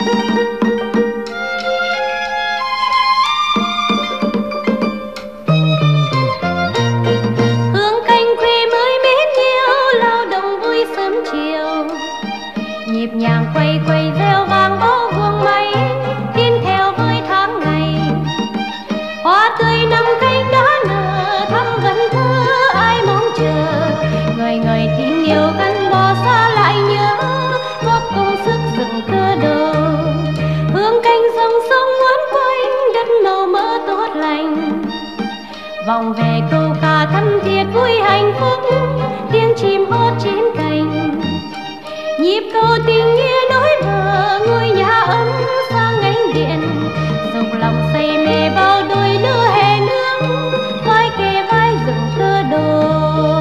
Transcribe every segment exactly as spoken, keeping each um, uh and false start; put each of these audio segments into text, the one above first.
hương canh khuya mới biết yêu, lao động vui sớm chiều, nhịp nhàng quay quay reo vang bao guồng máy, tin theo với tháng ngày. Hoa tươi năm cánh đã nở, thăm gần thơ ai mong chờ, người người tình yêu gắn bó xa lại nhớ, góp công sức dựng cơ đồ. Hương canh dòng sông uốn quanh, đất màu mỡ tốt lành, vòng về câu ca thân thiết vui hạnh phúc, tiếng chim hót trên cành. Nhịp cầu tình nghĩa nối bờ, ngôi nhà ấm sang ánh điện, dục lòng say mê bao đôi lứa hè nương, vai kề vai dựng cơ đồ.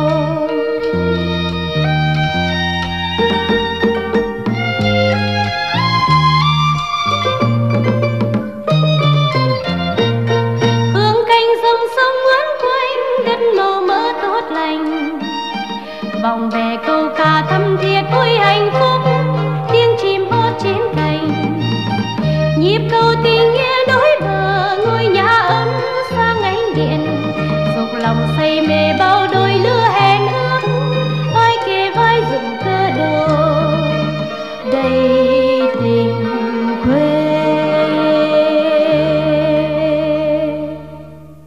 Hương canh dòng sông uốn quanh, đất màu mỡ tốt lành, vòng về câu ca thắm thiết vui hạnh phúc, tiếng chim hót trên cành. Nhịp cầu tình